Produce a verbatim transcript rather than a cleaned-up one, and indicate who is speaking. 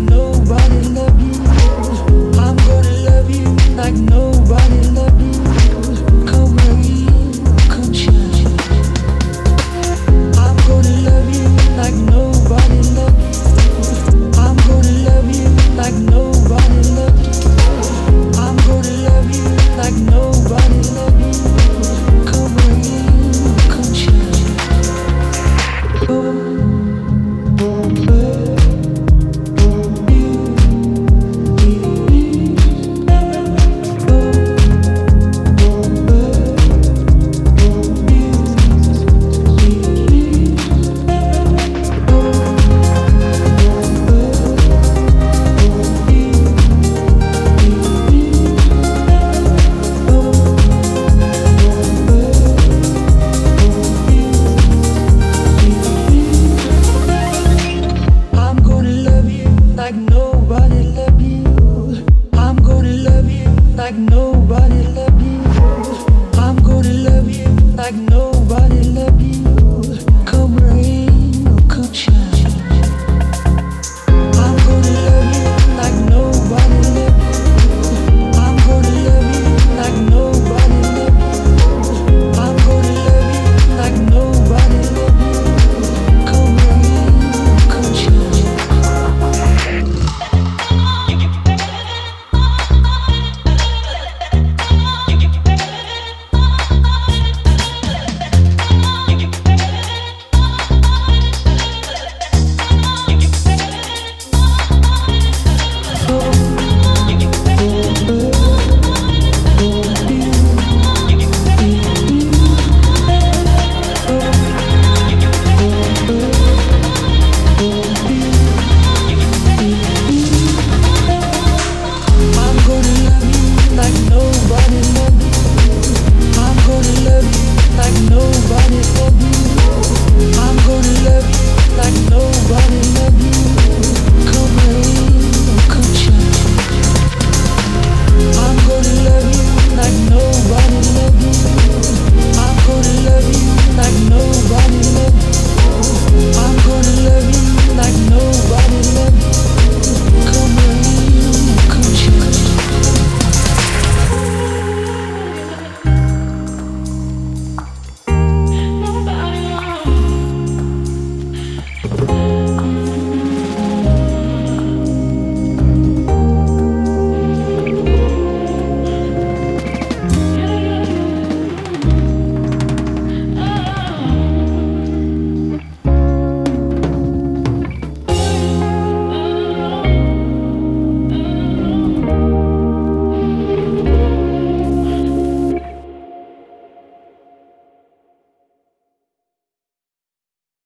Speaker 1: nobody loved you. I'm gonna love you like nobody loved you. Come rain, come shine. I'm gonna love you like nobody loved you. I'm gonna love you like nobody loved you. I'm gonna love you like nobody loved you. Come rain, come shine. Oh. Like no